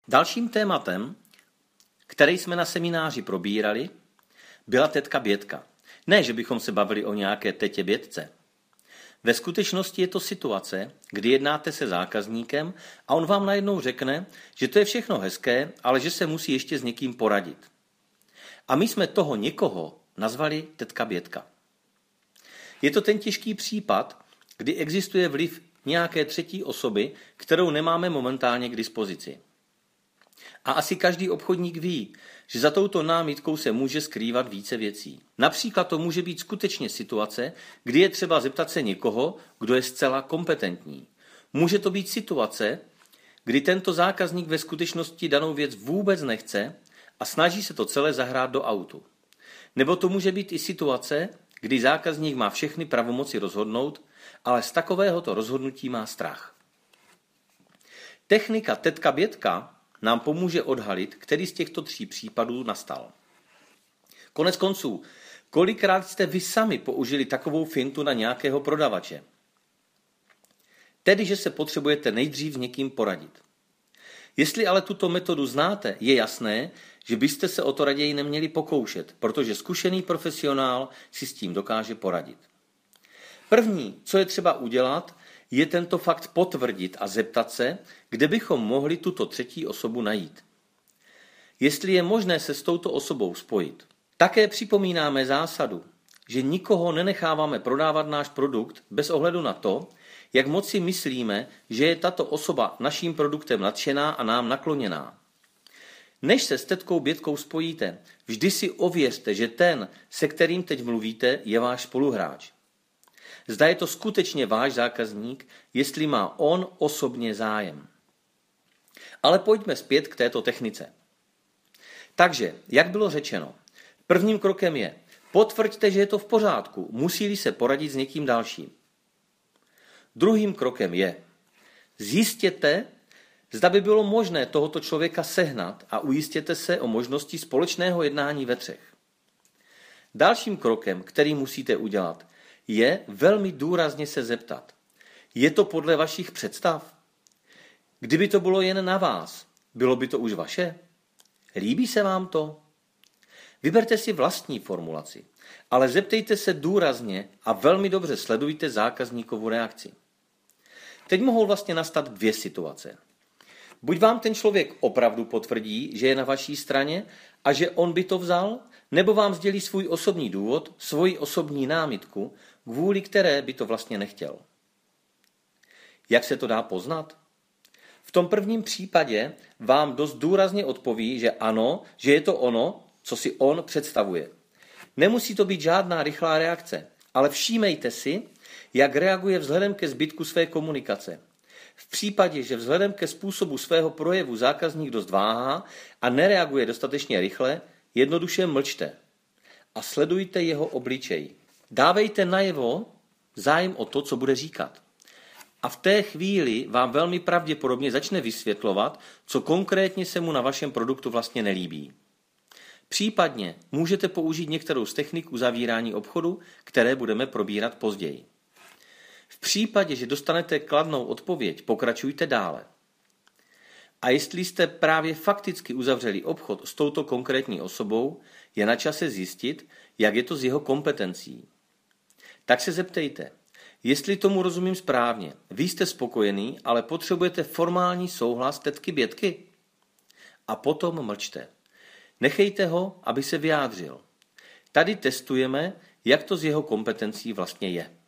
Dalším tématem, který jsme na semináři probírali, byla tetka Bětka. Ne, že bychom se bavili o nějaké tetě Bětce. Ve skutečnosti je to situace, kdy jednáte se zákazníkem a on vám najednou řekne, že to je všechno hezké, ale že se musí ještě s někým poradit. A my jsme toho někoho nazvali tetka Bětka. Je to ten těžký případ, kdy existuje vliv nějaké třetí osoby, kterou nemáme momentálně k dispozici. A asi každý obchodník ví, že za touto námitkou se může skrývat více věcí. Například to může být skutečně situace, kdy je třeba zeptat se někoho, kdo je zcela kompetentní. Může to být situace, kdy tento zákazník ve skutečnosti danou věc vůbec nechce a snaží se to celé zahrát do autu. Nebo to může být i situace, kdy zákazník má všechny pravomoci rozhodnout, ale z takovéhoto rozhodnutí má strach. Technika tetka Bětka nám pomůže odhalit, který z těchto 3 případů nastal. Konec konců, kolikrát jste vy sami použili takovou fintu na nějakého prodavače? Tedy, že se potřebujete nejdřív s někým poradit. Jestli ale tuto metodu znáte, je jasné, že byste se o to raději neměli pokoušet, protože zkušený profesionál si s tím dokáže poradit. První, co je třeba udělat, je tento fakt potvrdit a zeptat se, kde bychom mohli tuto třetí osobu najít. Jestli je možné se s touto osobou spojit. Také připomínáme zásadu, že nikoho nenecháváme prodávat náš produkt bez ohledu na to, jak moc si myslíme, že je tato osoba naším produktem nadšená a nám nakloněná. Než se s tetkou Bětkou spojíte, vždy si ověřte, že ten, se kterým teď mluvíte, je váš spoluhráč. Zda je to skutečně váš zákazník, jestli má on osobně zájem. Ale pojďme zpět k této technice. Takže, jak bylo řečeno, prvním krokem je, potvrďte, že je to v pořádku, musí-li se poradit s někým dalším. Druhým krokem je, zjistěte, zda by bylo možné tohoto člověka sehnat a ujistěte se o možnosti společného jednání ve 3. Dalším krokem, který musíte udělat, je velmi důrazně se zeptat. Je to podle vašich představ? Kdyby to bylo jen na vás, bylo by to už vaše? Líbí se vám to? Vyberte si vlastní formulaci, ale zeptejte se důrazně a velmi dobře sledujte zákazníkovu reakci. Teď mohou vlastně nastat 2 situace. Buď vám ten člověk opravdu potvrdí, že je na vaší straně a že on by to vzal, nebo vám sdělí svůj osobní důvod, svoji osobní námitku, kvůli které by to vlastně nechtěl. Jak se to dá poznat? V tom prvním případě vám dost důrazně odpoví, že ano, že je to ono, co si on představuje. Nemusí to být žádná rychlá reakce, ale všímejte si, jak reaguje vzhledem ke zbytku své komunikace. V případě, že vzhledem ke způsobu svého projevu zákazník dost váhá a nereaguje dostatečně rychle, jednoduše mlčte a sledujte jeho obličej. Dávejte najevo zájem o to, co bude říkat. A v té chvíli vám velmi pravděpodobně začne vysvětlovat, co konkrétně se mu na vašem produktu vlastně nelíbí. Případně můžete použít některou z technik uzavírání obchodu, které budeme probírat později. V případě, že dostanete kladnou odpověď, pokračujte dále. A jestli jste právě fakticky uzavřeli obchod s touto konkrétní osobou, je na čase zjistit, jak je to s jeho kompetencí. Tak se zeptejte, jestli tomu rozumím správně, vy jste spokojený, ale potřebujete formální souhlas tetky Bětky? A potom mlčte. Nechejte ho, aby se vyjádřil. Tady testujeme, jak to s jeho kompetencí vlastně je.